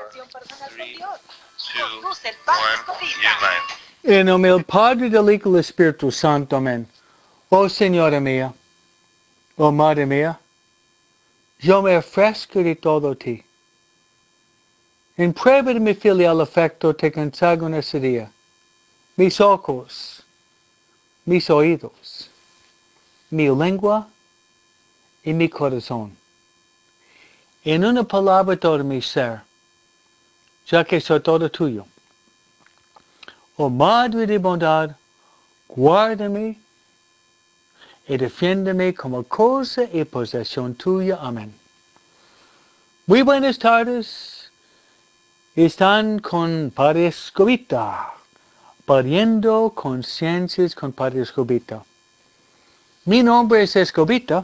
3, 2, 1, Uline. En nombre del Padre, del Hijo y del Espíritu Santo. Amén. Oh Señora mía, oh Madre mía, yo me ofrezco de todo a ti. En prueba de mi filial afecto te consagro en ese día mis ojos, mis oídos, mi lengua y mi corazón. En una palabra todo mi ser, ya que soy todo tuyo. Oh Madre de bondad, guárdame y defiéndeme como cosa y posesión tuya. Amén. Muy buenas tardes. Están con Padre Escobita, pariendo conciencias con Padre Escobita. Mi nombre es Escobita.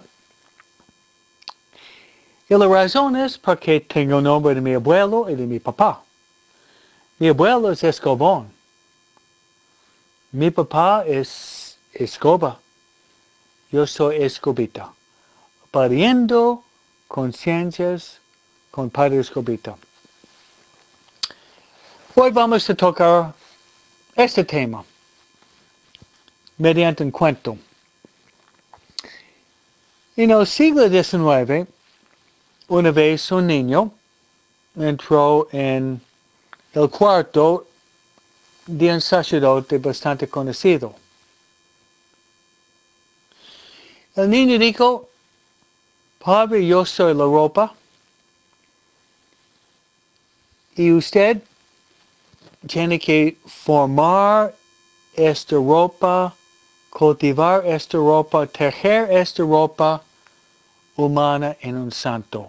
Y la razón es porque tengo el nombre de mi abuelo y de mi papá. Mi abuelo es Escobón. Mi papá es Escoba. Yo soy Escobita. Pariendo conciencias con Padre Escobita. Hoy vamos a tocar este tema mediante un cuento. En el siglo XIX, una vez un niño entró en el cuarto de un sacerdote bastante conocido. El niño dijo: Padre, yo soy la ropa y usted tiene que formar esta ropa, cultivar esta ropa, tejer esta ropa humana en un santo.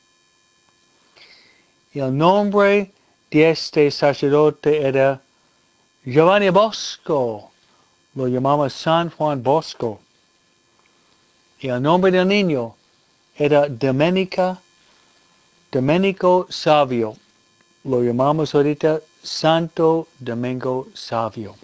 Y el nombre de este sacerdote era Giovanni Bosco. Lo llamamos San Juan Bosco. Y el nombre del niño era Domenico Savio. Lo llamamos ahorita Santo Domingo Savio.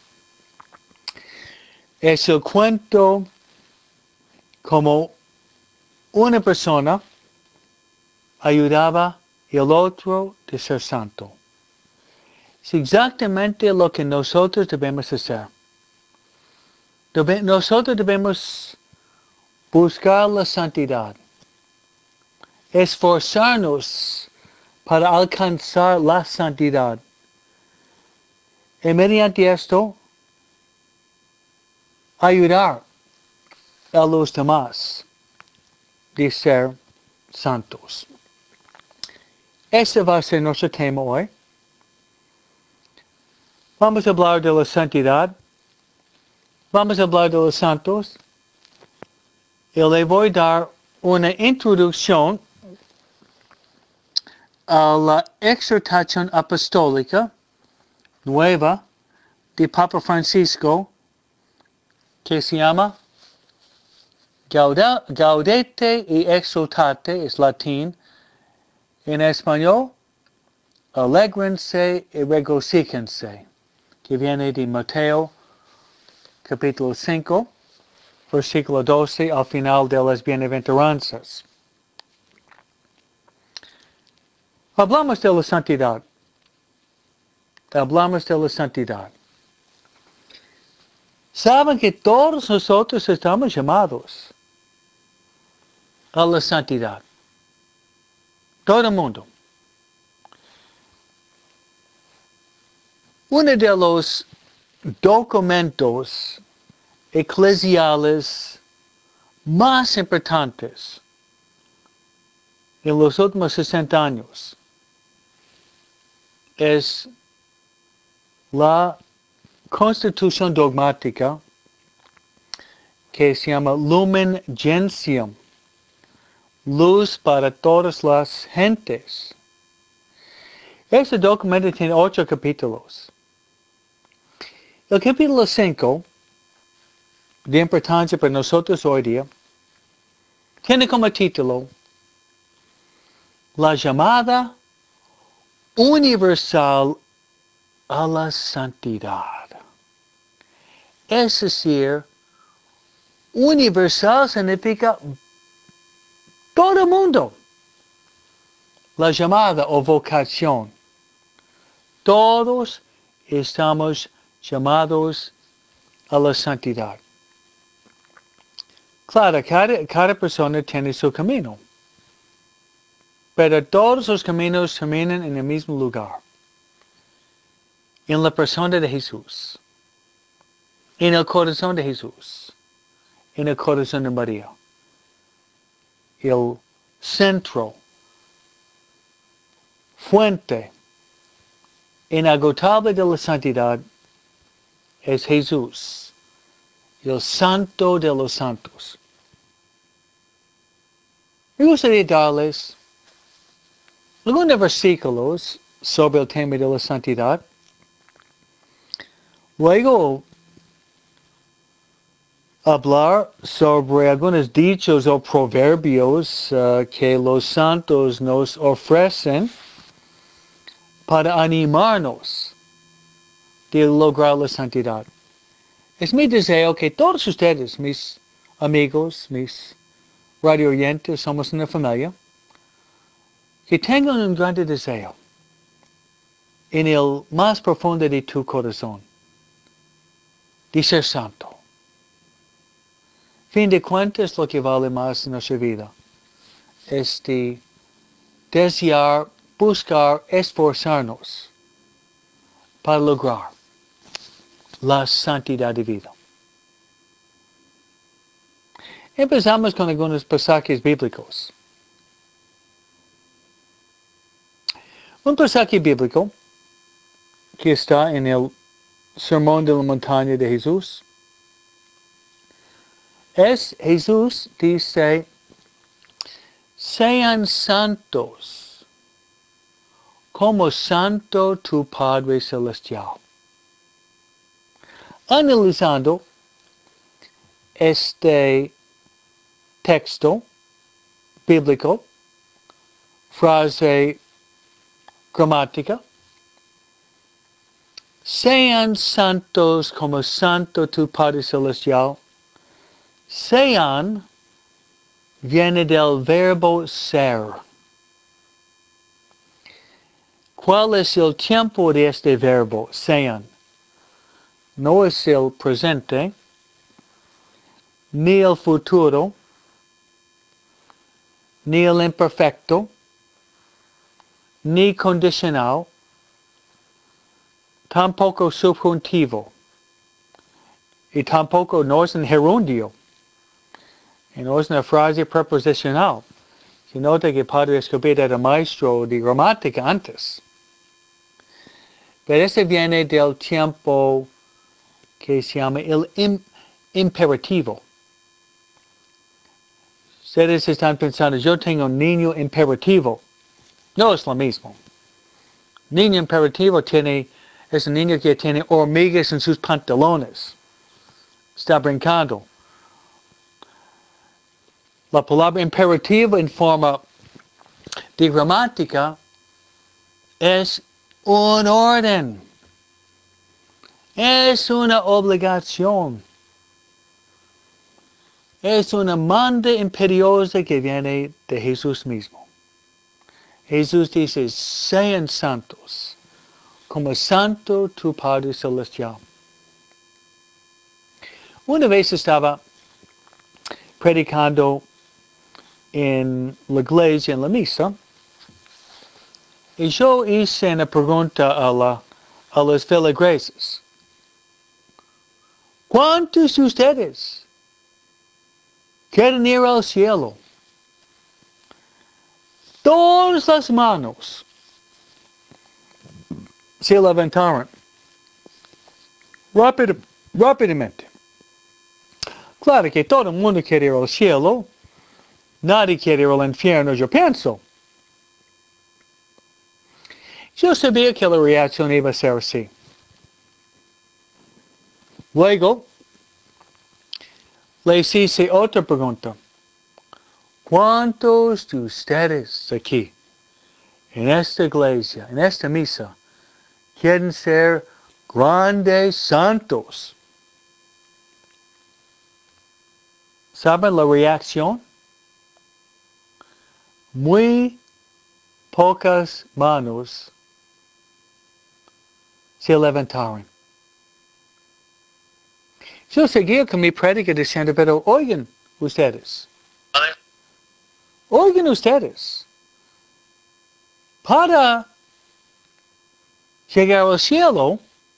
Es el cuento como una persona ayudaba y el otro de ser santo. Es exactamente lo que nosotros debemos hacer. Nosotros debemos buscar la santidad, esforzarnos para alcanzar la santidad. Y mediante esto, ayudar a los demás de ser santos. Este va a ser nuestro tema hoy. Vamos a hablar de la santidad. Vamos a hablar de los santos. Y le voy a dar una introducción a la exhortación apostólica nueva de Papa Francisco, que se llama Gaudete y Exultate, es latín. En español, alégrense y regocíjense, que viene de Mateo, capítulo 5, versículo 12, al final de las bienaventuranzas. Hablamos de la santidad. Hablamos de la santidad. Saben que todos nosotros estamos llamados a la santidad. Todo el mundo. Uno de los documentos eclesiales más importantes en los últimos 60 años es la Constitución dogmática que se llama Lumen Gentium, luz para todas las gentes. Este documento tiene 8 capítulos. El capítulo 5, de importancia para nosotros hoy día, tiene como título La llamada universal a la santidad. Es decir, universal significa todo el mundo. La llamada o vocación Todos estamos llamados a la santidad. Claro, cada persona tiene su camino, pero todos los caminos terminan en el mismo lugar, en la persona de Jesús, en el corazón de Jesús, en el corazón de María. El centro, fuente inagotable de la santidad es Jesús, el santo de los santos. Me gustaría darles algunos versículos sobre el tema de la santidad. Luego, hablar sobre algunos dichos o proverbios que los santos nos ofrecen para animarnos de lograr la santidad. Es mi deseo que todos ustedes, mis amigos, mis radio oyentes, somos una familia, que tengan un gran deseo en el más profundo de tu corazón de ser santo. Fin de cuentas, lo que vale más en nuestra vida es de desear, buscar, esforzarnos para lograr la santidad de vida. Empezamos con algunos pasajes bíblicos. Un pasaje bíblico que está en el Sermón de la Montaña de Jesús es Jesús dice, sean santos como santo tu Padre Celestial. Analizando este texto bíblico, frase gramática, sean santos como santo tu Padre Celestial. Sean viene del verbo ser. ¿Cuál es el tiempo de este verbo, sean? No es el presente, ni el futuro, ni el imperfecto, ni condicional, tampoco subjuntivo, y tampoco no es un gerundio, y no es una frase preposicional. Se nota que Padre Escobar era maestro de gramática antes. Pero ese viene del tiempo que se llama el imperativo. Ustedes están pensando, yo tengo un niño imperativo. No es lo mismo. Niño imperativo es un niño que tiene hormigas en sus pantalones. Está brincando. La palabra imperativo en forma de gramática es un orden. Es una obligación. Es una manda imperiosa que viene de Jesús mismo. Jesús dice, sean santos, como santo tu Padre Celestial. Una vez estaba predicando en la iglesia, en la misa, y yo hice una pregunta a los feligreses. ¿Cuántos de ustedes quieren ir al cielo? Todas las manos se levantaron rápidamente. Claro que todo el mundo quiere ir al cielo. Nadie quiere ir al infierno, yo pienso. Yo sabía que la reacción iba a ser así. Luego, les hice otra pregunta. ¿Cuántos de ustedes aquí, en esta iglesia, en esta misa, quieren ser grandes santos? ¿Saben la reacción? Muy pocas manos se levantaron. Yo seguía con mi prédica diciendo, pero oigan ustedes, para llegar al cielo,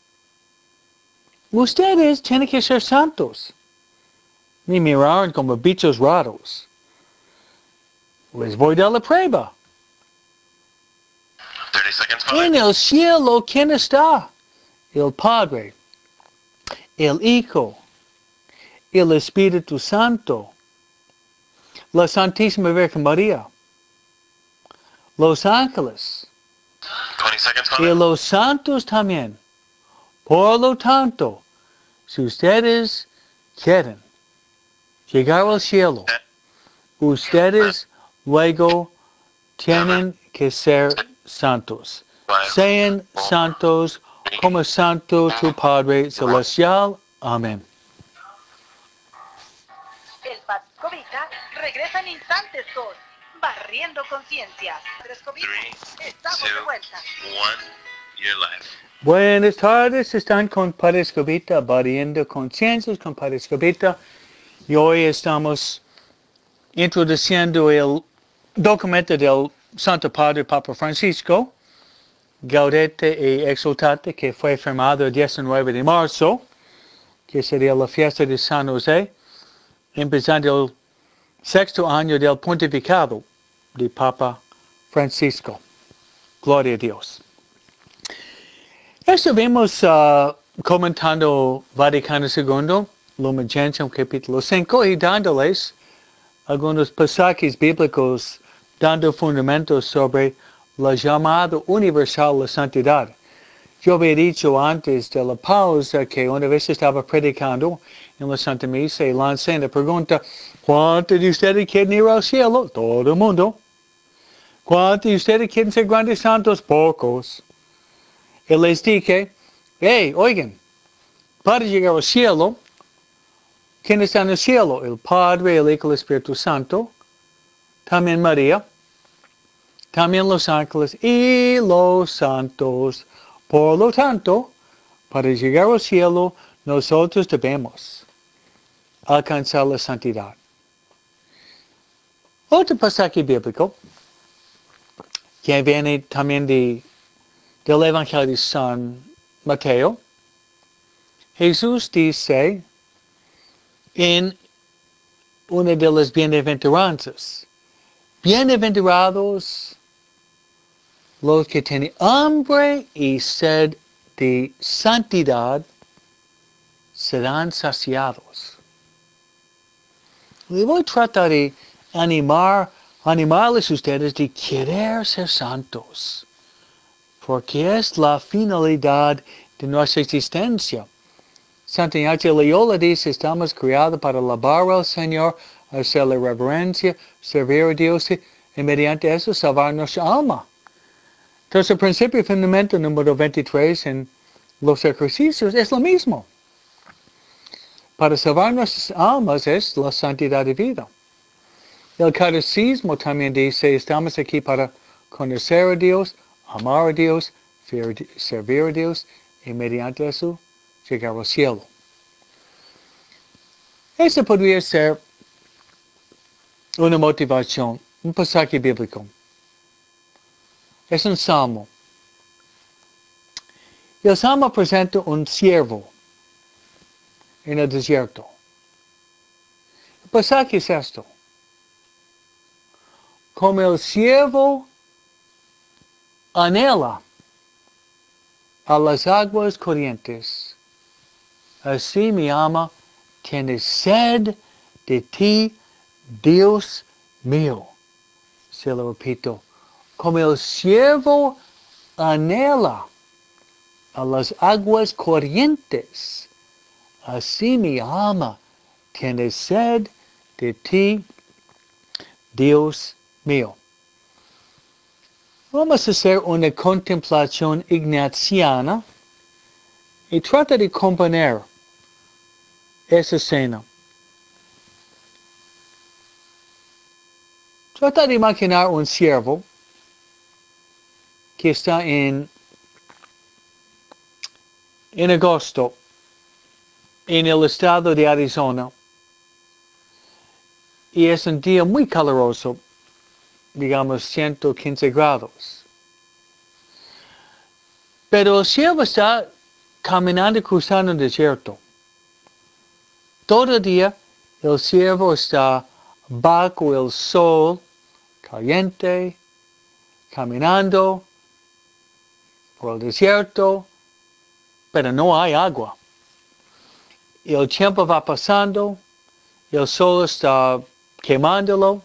ustedes tienen que ser santos. Me miraron como bichos raros. Les voy a dar la prueba. 30 seconds. En el cielo, ¿quién está? El Padre, el Hijo, el Espíritu Santo, la Santísima Virgen María, los ángeles 20 seconds. y los santos también. Por lo tanto, si ustedes quieren llegar al cielo, ustedes luego tienen que ser santos. Sean santos como santo tu Padre Celestial. Amén. El Padre Escobita regresa en instantes con Barriendo Conciencias. Padre Escobita, 3, estamos 2, de vuelta. 1, you're live. Buenas tardes, están con Padre Escobita, Barriendo Conciencias con Padre Escobita. Y hoy estamos introduciendo el documento del Santo Padre Papa Francisco, Gaudete y Exultate, que fue firmado el 19 de marzo, que sería la fiesta de San José, empezando el 6º año del pontificado de Papa Francisco. Gloria a Dios. Estuvimos comentando Vaticano II, Lumen Gentium capítulo 5, y dándoles algunos pasajes bíblicos dando fundamentos sobre la llamada universal a la santidad. Yo había dicho antes de la pausa que una vez estaba predicando en la Santa Misa y lancé la pregunta, ¿cuántos de ustedes quieren ir al cielo? Todo el mundo. ¿Cuántos de ustedes quieren ser grandes santos? Pocos. Y les dije, hey, oigan, para llegar al cielo, ¿quién está en el cielo? El Padre, el Hijo, el Espíritu Santo, también María, también los ángeles y los santos. Por lo tanto, para llegar al cielo, nosotros debemos alcanzar la santidad. Otro pasaje bíblico, que viene también del Evangelio de San Mateo, Jesús dice en una de las bienaventuranzas, bienaventurados los que tienen hambre y sed de santidad serán saciados. Le voy a tratar de animarles a ustedes de querer ser santos, porque es la finalidad de nuestra existencia. Santa Ignacia Loyola dice, estamos creados para alabar al Señor, hacerle reverencia, servir a Dios y mediante eso salvar nuestra alma. Entonces el principio y fundamento número 23 en los ejercicios es lo mismo. Para salvar nuestras almas es la santidad de vida. El catecismo también dice, estamos aquí para conocer a Dios, amar a Dios, servir a Dios y mediante eso llegar al cielo. Esa podría ser una motivación, un pasaje bíblico. Es un salmo. El salmo presenta un siervo en el desierto. El pasaje es esto. Como el siervo anhela a las aguas corrientes, así mi alma tiene sed de ti, Dios mío. Se lo repito. Como el siervo anhela a las aguas corrientes, así mi alma tiene sed de ti, Dios mío. Vamos a hacer una contemplación ignaciana y trata de componer esa escena. Trata de imaginar un siervo que está en en agosto en el estado de Arizona y es un día muy caluroso, digamos 115 grados. Pero el siervo está caminando cruzando el desierto. Todo el día el siervo está bajo el sol caliente, caminando por el desierto, pero no hay agua. Y el tiempo va pasando, y el sol está quemándolo.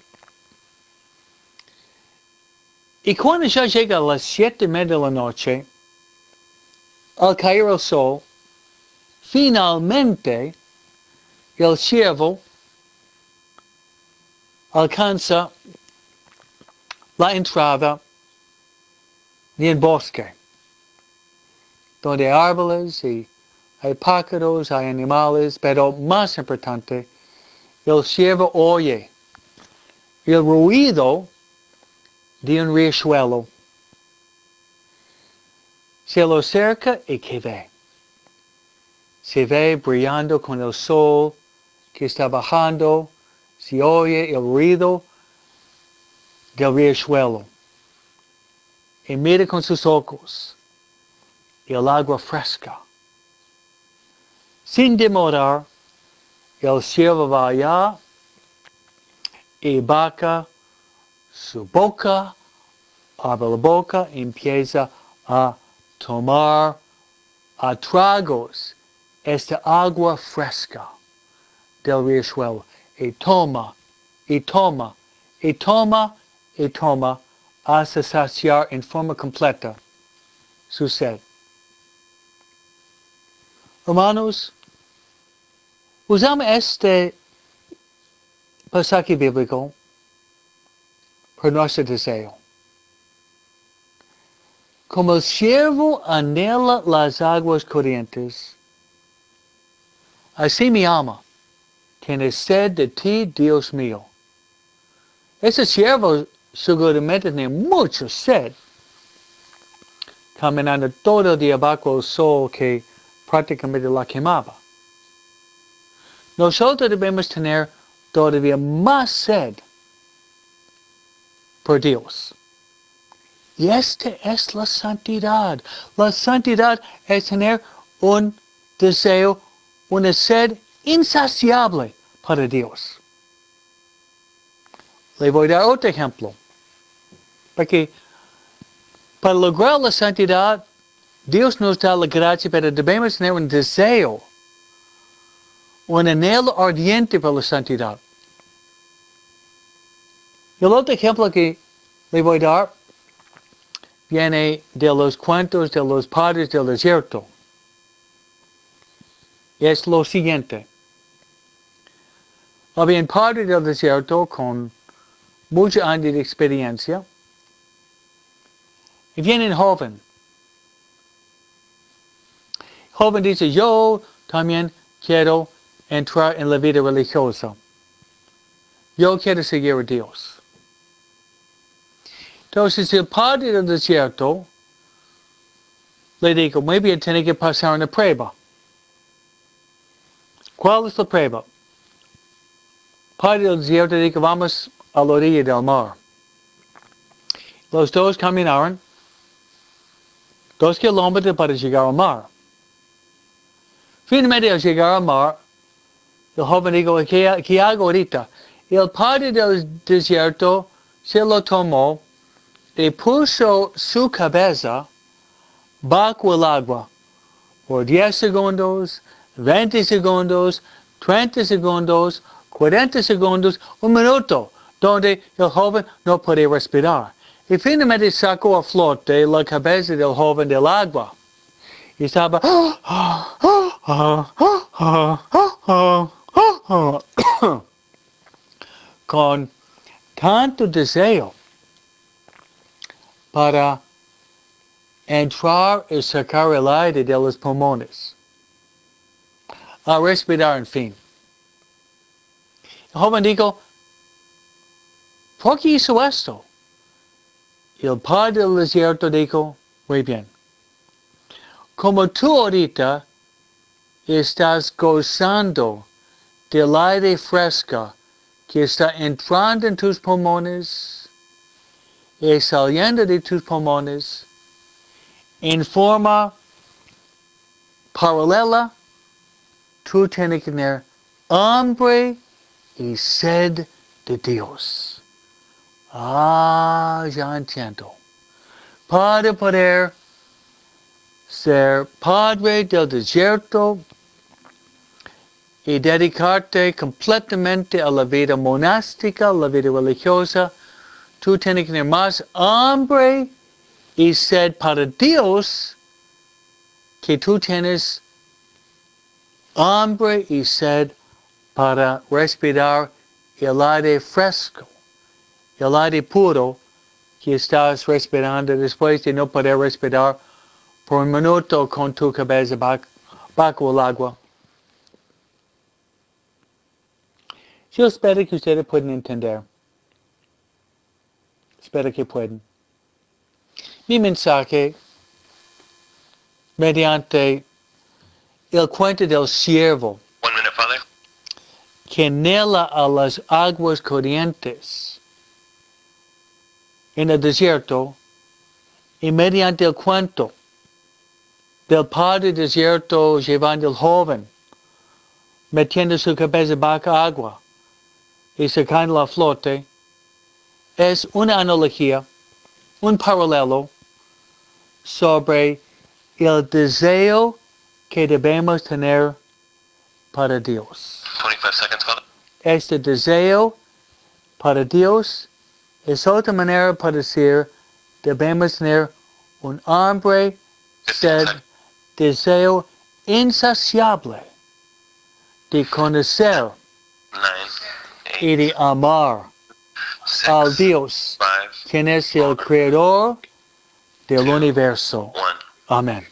Y cuando ya llega a las 7:30 de la noche, al caer el sol, finalmente el siervo alcanza la entrada del bosque, donde hay árboles y hay pájaros, hay animales, pero más importante, el siervo oye el ruido de un riachuelo. Se lo acerca y ¿qué ve? Se ve brillando con el sol que está bajando, se oye el ruido del riachuelo. Y mira con sus ojos el agua fresca. Sin demorar, el siervo va allá y baja su boca, abre la boca y empieza a tomar a tragos esta agua fresca del riachuelo. Y toma, y toma, y toma, y toma, hasta saciar en forma completa su sed. Hermanos, usamos este pasaje bíblico por nuestro deseo. Como el siervo anhela las aguas corrientes, así mi alma tiene sed de ti, Dios mío. Ese siervo seguramente tiene mucha sed, caminando todo el día bajo el sol que prácticamente la quemaba. Nosotros debemos tener todavía más sed por Dios. Y esta es la santidad. La santidad es tener un deseo, una sed insaciable para Dios. Le voy a dar otro ejemplo. Porque para lograr la santidad, Dios nos da la gracia, pero debemos tener un deseo, un anhelo ardiente por la santidad. El otro ejemplo que le voy a dar viene de los cuentos de los padres del desierto. Es lo siguiente. Había un padre del desierto con muchos años de experiencia. Y viene un joven. El joven dice, yo también quiero entrar en la vida religiosa. Yo quiero seguir a Dios. Entonces el padre del desierto le dijo, muy bien, tiene que pasar una prueba. ¿Cuál es la prueba? El padre del desierto dijo, vamos a la orilla del mar. Los dos caminaron 2 kilómetros para llegar al mar. Finalmente al llegar al mar, el joven dijo, ¿qué hago ahorita? Y el padre del desierto se lo tomó y puso su cabeza bajo el agua por 10 segundos, 20 segundos, 30 segundos, 40 segundos, 1 minuto, donde el joven no podía respirar. Y finalmente sacó a flote la cabeza del joven del agua. Y estaba con tanto deseo para entrar y sacar el aire de los pulmones, a respirar, en fin. El joven dijo, ¿por qué hizo esto? Y el padre del desierto dijo, muy bien, como tú ahorita estás gozando del aire fresco que está entrando en tus pulmones y saliendo de tus pulmones en forma paralela, tú tienes que tener hambre y sed de Dios. Ya entiendo. Para poder ser padre del desierto y dedicarte completamente a la vida monástica, a la vida religiosa, tú tienes que tener más hambre y sed para Dios que tú tienes hambre y sed para respirar el aire fresco, el aire puro que estás respirando después de no poder respirar por un minuto con tu cabeza bajo el agua. Yo espero que ustedes puedan entender. Espero que puedan. Mi mensaje, mediante el cuento del siervo, 1 minute, Father. que anhela a las aguas corrientes en el desierto, y mediante el cuento del padre desierto llevando al joven, metiendo su cabeza bajo agua y sacando la flote, es una analogía, un paralelo sobre el deseo que debemos tener para Dios. 25 seconds, Father. Este deseo para Dios es otra manera para decir debemos tener un hambre, sed, deseo insaciable de conocer 9, y 8, de amar 6, al Dios, 5, quien es el creador del universo. 1. Amén.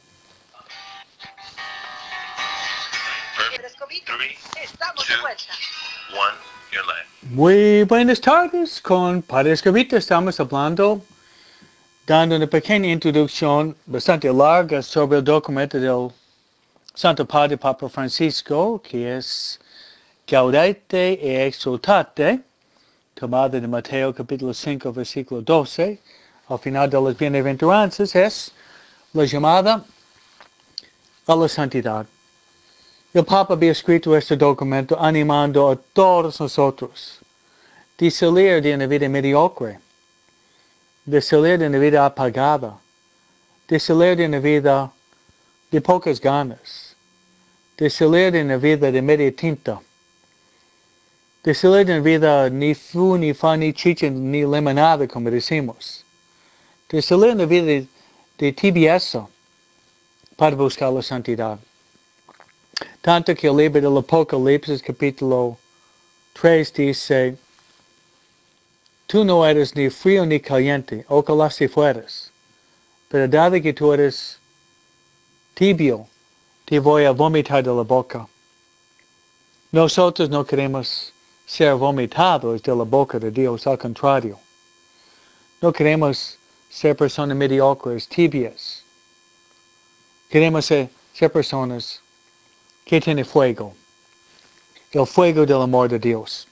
Padre Escobito, 3, estamos de vuelta. 1, you're live. Muy buenas tardes, con Padre Escobito estamos hablando, dando una pequeña introducción bastante larga sobre el documento del Santo Padre Papa Francisco, que es Gaudete e Exultate, tomado de Mateo capítulo 5, versículo 12, al final de las bienaventuranzas, es la llamada a la santidad. El Papa había escrito este documento animando a todos nosotros de salir de una vida mediocre, de salir de una vida apagada, de salir de una vida de pocas ganas, de salir de una vida de media tinta, de salir de una vida ni fu, ni fa, ni chicha, ni limonada, como decimos, de salir de una vida de tibieza para buscar la santidad. Tanto que el libro del Apocalipsis, capítulo 3, dice, tú no eres ni frío ni caliente, ojalá si fueras, pero dado que tú eres tibio, te voy a vomitar de la boca. Nosotros no queremos ser vomitados de la boca de Dios, al contrario. No queremos ser personas mediocres, tibias. Queremos ser personas que tienen fuego, el fuego del amor de Dios.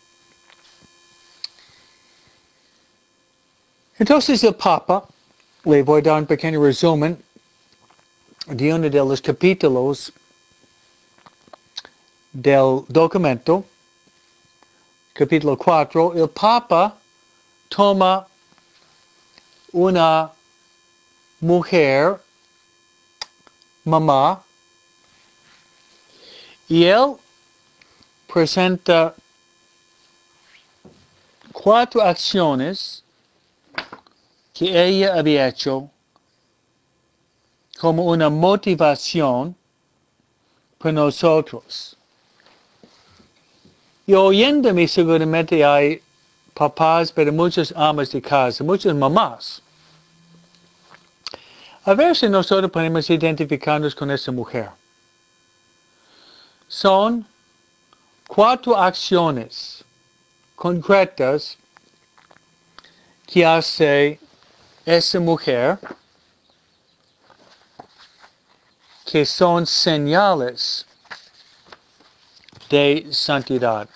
Entonces el Papa, le voy a dar un pequeño resumen de uno de los capítulos del documento, capítulo 4, el Papa toma una mujer, mamá, y él presenta 4 acciones que ella había hecho como una motivación para nosotros. Y oyéndome seguramente hay papás, pero muchas amas de casa, muchas mamás. A ver si nosotros podemos identificarnos con esta mujer. Son 4 acciones concretas que hace esa mujer que son señales de santidad.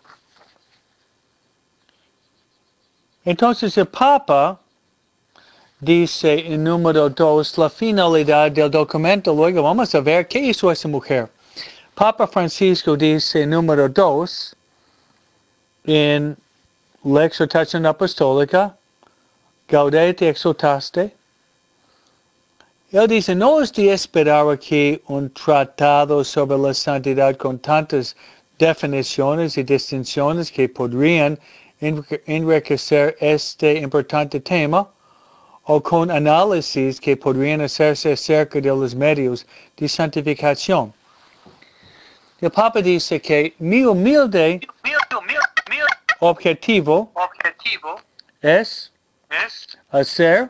Entonces el Papa dice en número 2 la finalidad del documento. Luego vamos a ver qué hizo esa mujer. Papa Francisco dice en número 2 en la exhortación apostólica, Gaudete exhortaste. Él dice, no es de esperar aquí un tratado sobre la santidad con tantas definiciones y distinciones que podrían enriquecer este importante tema, o con análisis que podrían hacerse acerca de los medios de santificación. El Papa dice que mi humilde objetivo es hacer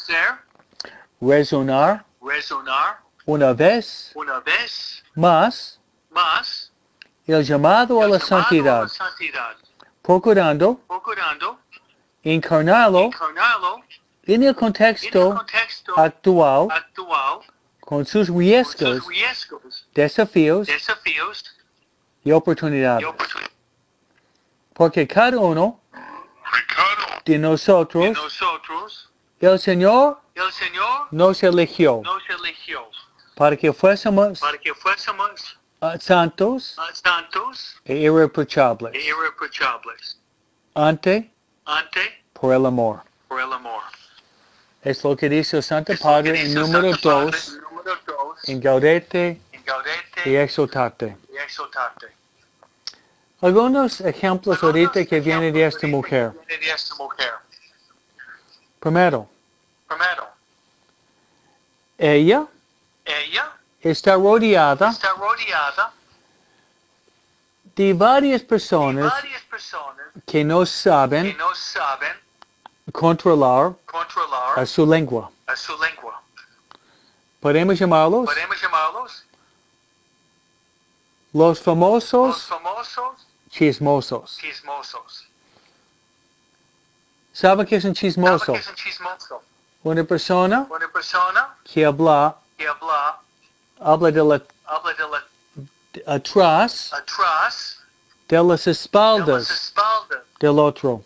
resonar una vez más el llamado a la santidad, procurando encarnarlo en el contexto actual con sus riesgos, desafíos y oportunidades. Porque cada uno de nosotros, el Señor nos eligió para que fuésemos santos e irreprochables ante por el amor. Es lo que dice el Santo Padre en número 2 en Gaudete y Exultate. Algunos ejemplos ahorita que vienen de esta mujer. Primero, ella está rodeada de varias personas que no saben controlar a su lengua. Podemos llamarlos los famosos chismosos. ¿Sabe qué es un chismoso? Una persona que habla de atrás de las espaldas del otro.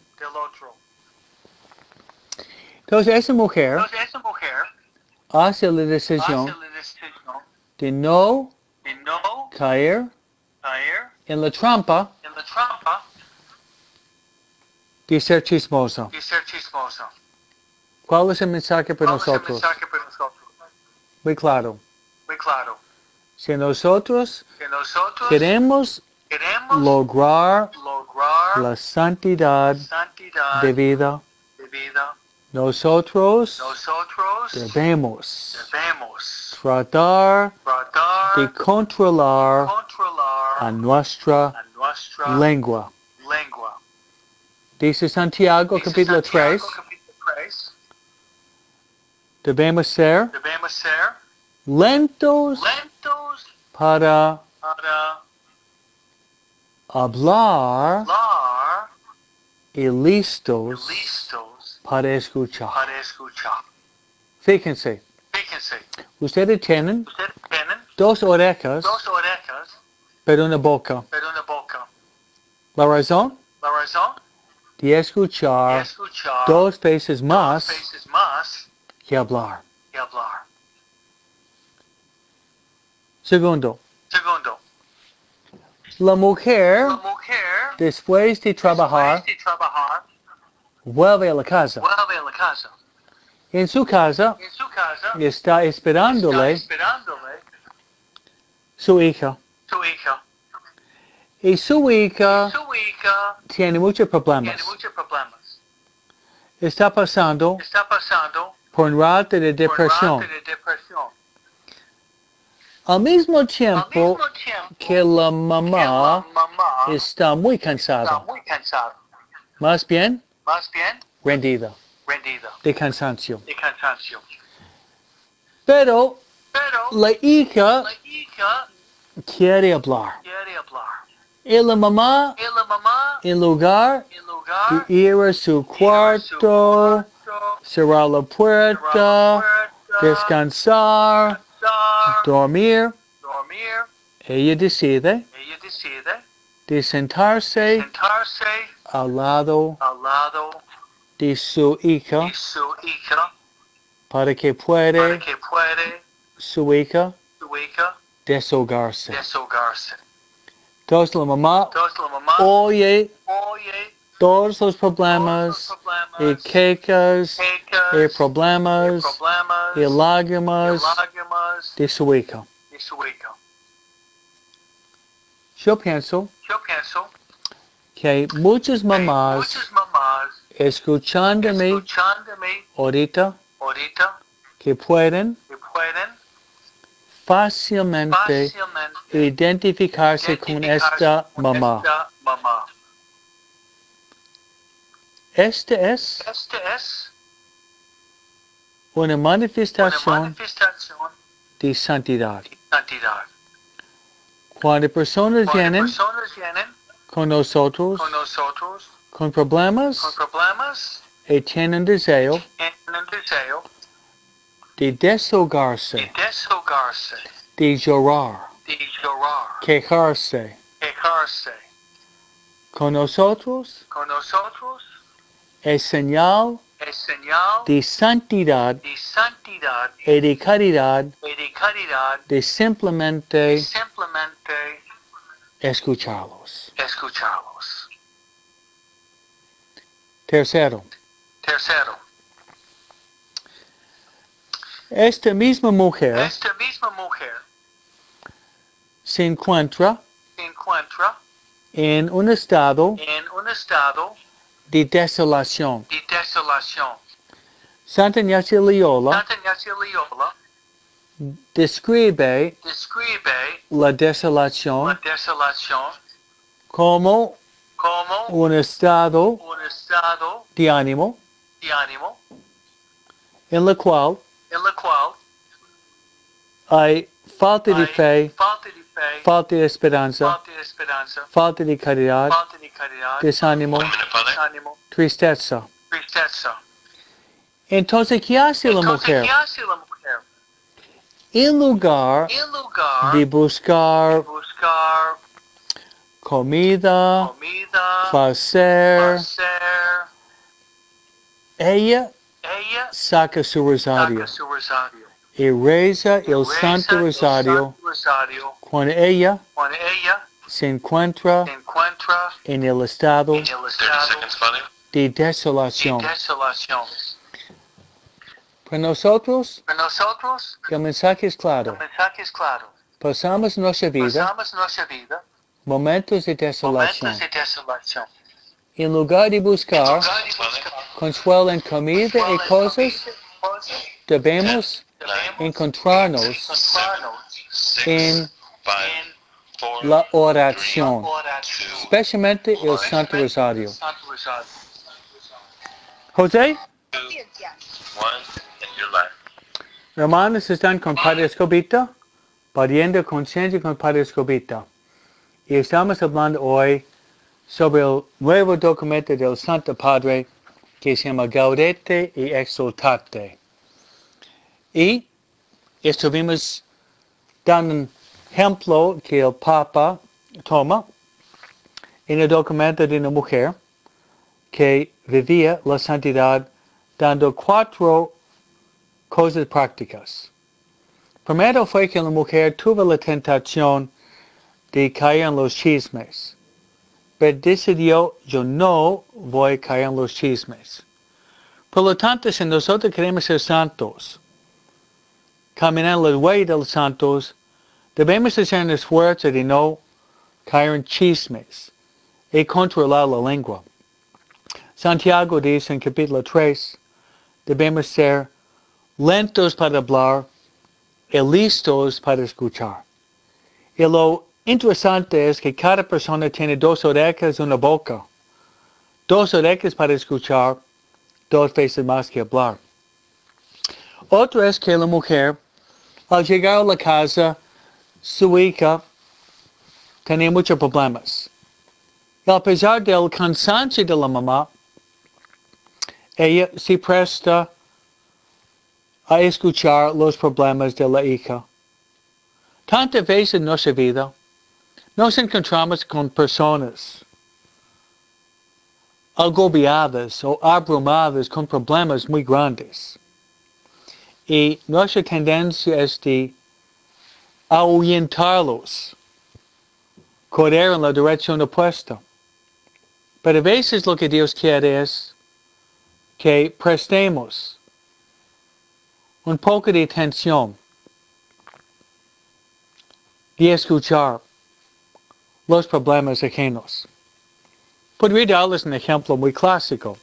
Entonces esa mujer hace la decisión de no caer en la trampa de ser chismosa. ¿Cuál es el mensaje para nosotros? Muy claro. Si nosotros queremos lograr la santidad de vida, nosotros debemos tratar de controlar a nuestra lengua. Dice Santiago capítulo 3, debemos ser lentos para hablar y listos para escuchar. Fíjense, ustedes tienen dos orejas, pero una boca. La razón de escuchar dos veces más que hablar. Segundo, la mujer, después de trabajar, vuelve a la casa. En su casa está esperándole su hija. Y su hija tiene muchos problemas. Está pasando por un rato de depresión. Al mismo tiempo que la mamá está muy cansada. Más bien, rendida de cansancio. Pero la hija quiere hablar. Y la mamá, en lugar de ir a su cuarto, cerrar la puerta, descansar, dormir, dormir, ella decide ella decide de sentarse sentarse al lado al lado de su hija de su hija para que para pueda que pueda su hija su hija desahogarse. desahogarse. Entonces la mamá Entonces la mamá oye oye todos los todos los problemas y problemas, quejas quejas, y problemas problemas, y lágrimas lágrimas de su hija. de su hija. Yo pienso Yo pienso que hay muchas que mamás muchas mamás escuchándome escuchándome ahorita ahorita que pueden que pueden fácilmente fácilmente identificarse con esta con mamá. esta mamá. Este es Este es una una manifestación manifestación de santidad. de santidad. Cuando personas Cuando vienen personas vienen con nosotros con nosotros con problemas con problemas, y tienen deseo tienen el deseo de de desahogarse, desahogarse, de llorar, de llorar, quejarse quejarse con nosotros con nosotros, es señal es señal de santidad de santidad y de caridad y de caridad de simplemente simplemente escucharlos. escucharlos. Tercero, Tercero, esta misma mujer esta misma mujer se encuentra se encuentra en un estado en un estado de desolación. de desolación. Santa Ignacia Loyola Santa Ignacia Loyola describe describe la la desolación desolación como como un estado un estado de ánimo de ánimo en el cual en el cual hay falta de hay fe, falta de fe, falta de esperanza, falta de esperanza, falta de caridad, falta de caridad, desánimo, un minute, Father. Desánimo, tristeza. tristeza. Entonces, ¿qué hace la Entonces, mujer? ¿qué hace la mujer? En lugar En lugar de de buscar buscar comida, comida, placer, placer, ella ella saca su rosario saca su rosario. y reza el Reza Santo el Rosario Santo Rosario cuando ella cuando ella se encuentra se encuentra en el estado en el 30 estado seconds, Father. de de desolación. desolación. Para nosotros, Para nosotros, el mensaje es el claro. mensaje es claro. Pasamos nuestra vida Pasamos nuestra vida momentos de desolación. momentos de desolación. En lugar de En buscar lugar de buscar consuelo en comida y cosas, debemos debemos encontrarnos encontrarnos en 5, 4, la oración, oración, especialmente el Santo Rosario. Santo Rosario. José, Conciencia. 1 in your life. hermanos están con Padre Escobita, pariendo conciencia con Padre Escobita. Y estamos hablando hoy sobre el nuevo documento del Santo Padre que se llama Gaudete y Exultate. Y estuvimos dando un ejemplo que el Papa toma en el documento de una mujer que vivía la santidad dando 4 cosas prácticas. Primero fue que la mujer tuvo la tentación de caer en los chismes, pero decidió, yo no voy a caer en los chismes. Por lo tanto, si nosotros queremos ser santos, caminar en la huella de los santos, debemos hacer un esfuerzo de no caer en chismes y controlar la lengua. Santiago dice en capítulo 3, debemos ser lentos para hablar y listos para escuchar. Y lo interesante es que cada persona tiene 2 orejas y una boca. 2 orejas para escuchar, 2 veces más que hablar. Otro es que la mujer, al llegar a la casa, su hija tenía muchos problemas. Y a pesar del cansancio de la mamá, ella se presta a escuchar los problemas de la hija Tantas veces en nuestra vida nos encontramos con personas agobiadas o abrumadas con problemas muy grandes. Y nuestra tendencia es de ahuyentarlos, correr en la dirección opuesta. Pero a veces lo que Dios quiere es que prestemos un poco de atención y escuchar los problemas ajenos. Podría darles un ejemplo muy clásico.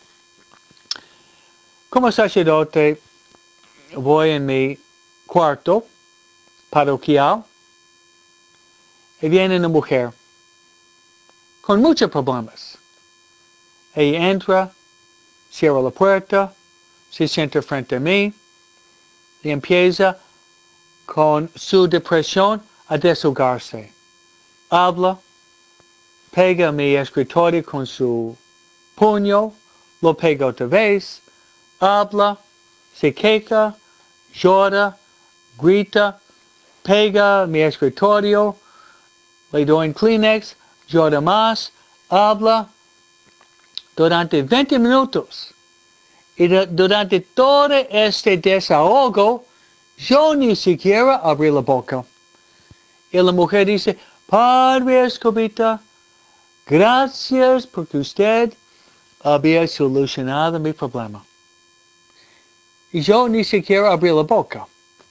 Como sacerdote, voy en mi cuarto parroquial y viene una mujer con muchos problemas. Ella entra, cierra la puerta, se sienta frente a mí y empieza con su depresión a desahogarse. Habla, pega a mi escritorio con su puño, lo pega otra vez, habla, se queja, llora, grita, pega a mi escritorio, le doy un Kleenex, llora más, habla durante 20 minutos. Y durante todo este desahogo, yo ni siquiera abrí la boca. Y la mujer dice, Padre Escobita, gracias porque usted había solucionado mi problema. Y yo ni siquiera abrí la boca.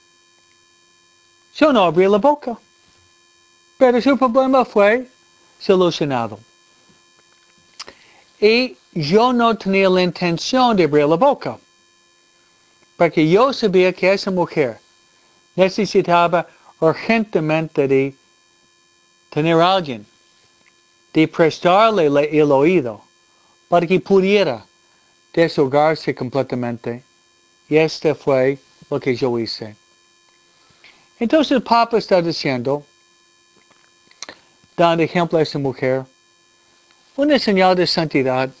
Yo no abrí la boca. Pero su problema fue solucionado. Y yo no tenía la intención de abrir la boca. Porque yo sabía que esa mujer necesitaba urgentemente de tener a alguien, de prestarle el oído, para que pudiera desahogarse completamente. Y este fue lo que yo hice. Entonces el Papa está diciendo, dando ejemplo a esta mujer, una señal de santidad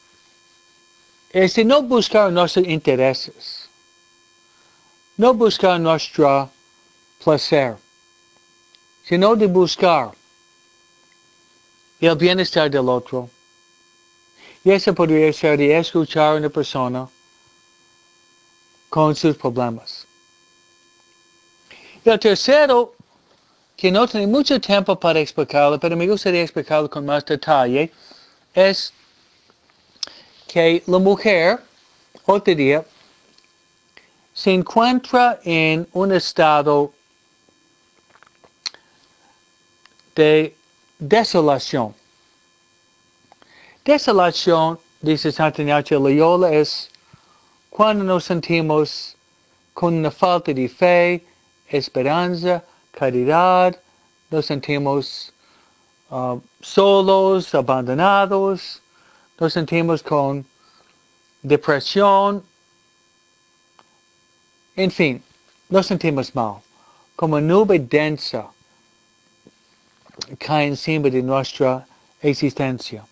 es de no buscar nuestros intereses, no buscar nuestro placer, sino de buscar el bienestar del otro. Y eso podría ser de escuchar a una persona con sus problemas. Y el tercero, que no tengo mucho tiempo para explicarlo, pero me gustaría explicarlo con más detalle, es que la mujer, otro día, se encuentra en un estado de desolación. Desolación, dice Santa Ignacio de Loyola, es cuando nos sentimos con una falta de fe, esperanza, caridad, nos sentimos solos, abandonados, nos sentimos con depresión, en fin, nos sentimos mal, como nube densa cae encima de nuestra existencia.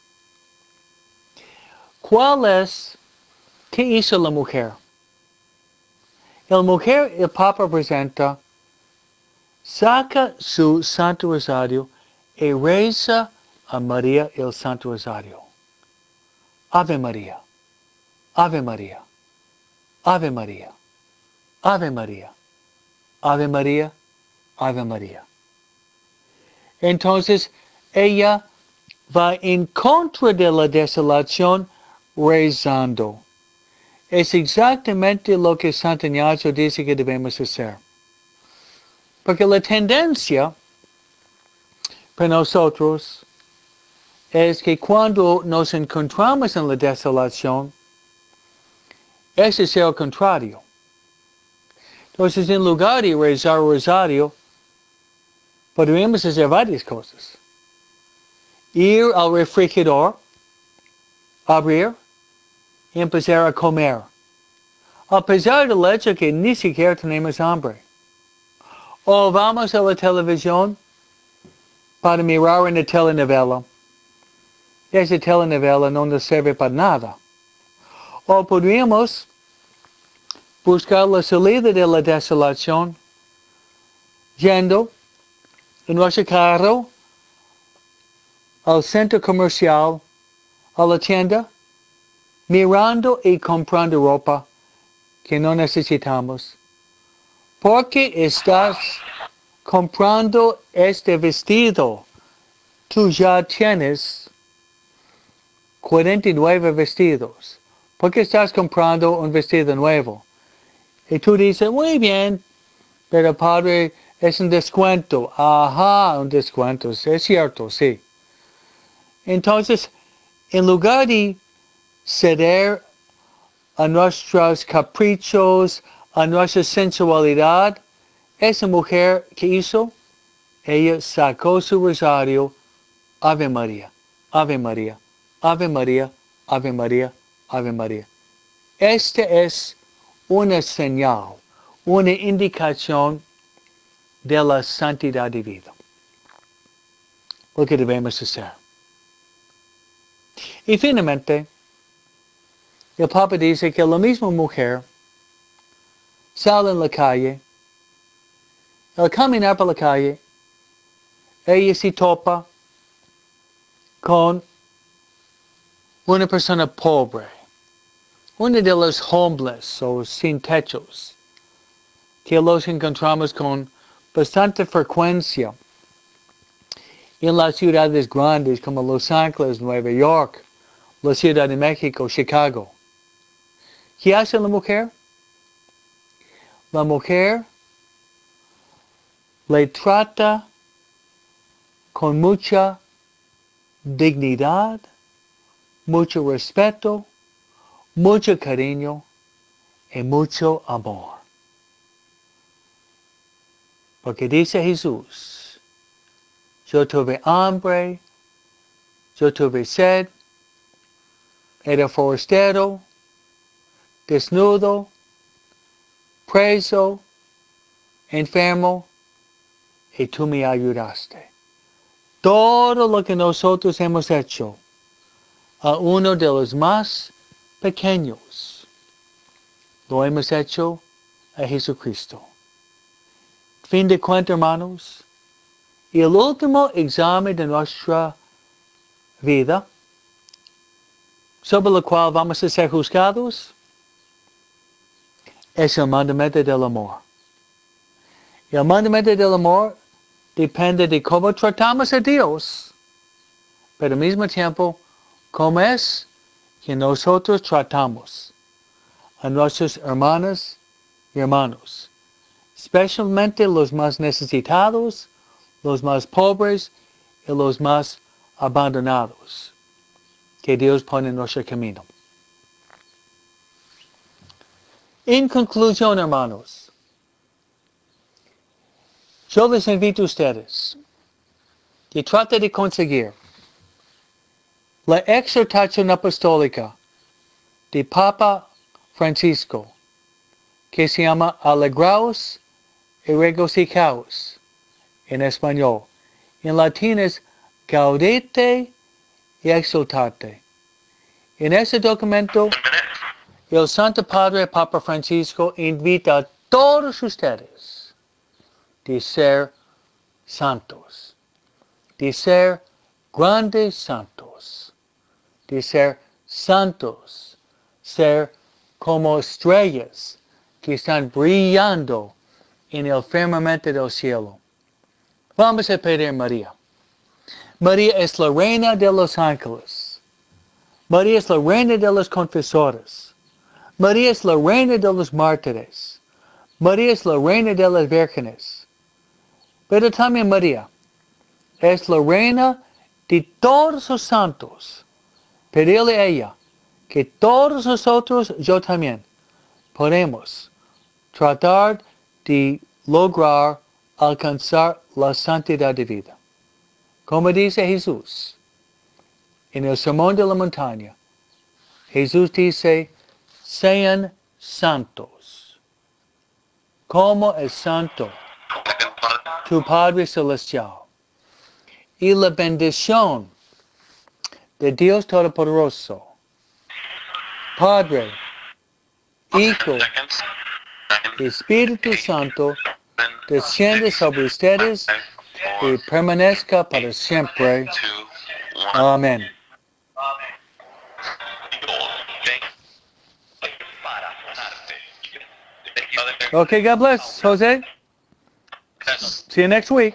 ¿Qué hizo la mujer? La mujer, el Papa presenta, saca su Santo Rosario y reza a María el Santo Rosario. Ave María, Ave María, Ave María, Ave María, Ave María, Ave María. Entonces, ella va en contra de la desolación rezando. Es exactamente lo que Santo Ignacio dice que debemos hacer. Porque la tendencia para nosotros es que cuando nos encontramos en la desolación, es hacer lo contrario. Entonces, en lugar de rezar el rosario, podríamos hacer varias cosas. Ir al refrigerador, abrir y empezar a comer. A pesar del hecho que ni siquiera tenemos hambre. O vamos a la televisión para mirar una telenovela. Esa telenovela no nos sirve para nada. O podríamos buscar la salida de la desolación yendo en nuestro carro al centro comercial, a la tienda, mirando y comprando ropa que no necesitamos. Porque estás comprando este vestido. Tú ya tienes 49 vestidos. Porque estás comprando un vestido nuevo. Y tú dices, muy bien, pero padre, es un descuento. Ajá, un descuento. Es cierto, sí. Entonces, en lugar de ceder a nuestros caprichos, a nuestra sensualidad, esa mujer que hizo, ella sacó su rosario, Ave María, Ave María, Ave María, Ave María, Ave María. Este es una señal, una indicación de la santidad divina. Lo que debemos hacer. Y finalmente, el Papa dice que la misma mujer sale en la calle, al caminar por la calle, ella se topa con una persona pobre, uno de los homeless o sin techos, que los encontramos con bastante frecuencia en las ciudades grandes como Los Ángeles, Nueva York, la Ciudad de México, Chicago. ¿Qué hace la mujer? La mujer le trata con mucha dignidad, mucho respeto, mucho cariño y mucho amor. Porque dice Jesús, yo tuve hambre, yo tuve sed, era forastero, desnudo, preso, enfermo, y tú me ayudaste. Todo lo que nosotros hemos hecho a uno de los más pequeños, lo hemos hecho a Jesucristo. Fin de cuentas, hermanos, y el último examen de nuestra vida, sobre el cual vamos a ser juzgados, es el mandamiento del amor. Y el mandamiento del amor depende de cómo tratamos a Dios, pero al mismo tiempo, cómo es que nosotros tratamos a nuestros hermanas y hermanos, especialmente los más necesitados, los más pobres y los más abandonados que Dios pone en nuestro camino. En conclusión, hermanos, yo les invito a ustedes que traten de conseguir la exhortación apostólica de Papa Francisco, que se llama Alegraos y regocijaos en español. En latín es Gaudete y Exultate. En ese documento, el Santo Padre Papa Francisco invita a todos ustedes de ser santos, de ser grandes santos, de ser santos, ser como estrellas que están brillando en el firmamento del cielo. Vamos a pedir a María. María es la reina de los ángeles. María es la reina de los confesores. María es la reina de los mártires. María es la reina de las vírgenes. Pero también María es la reina de todos los santos. Pedirle a ella que todos nosotros, yo también, podemos tratar de lograr alcanzar la santidad de vida. Como dice Jesús en el Sermón de la Montaña, Jesús dice, sean santos, como es santo tu Padre Celestial. Y la bendición de Dios Todopoderoso, Padre, Hijo, Espíritu Santo, desciende sobre ustedes y permanezca para siempre. 2, 1. Amén. Para sonarte. Thank you, Father. Okay, God bless, Jose. See you next week.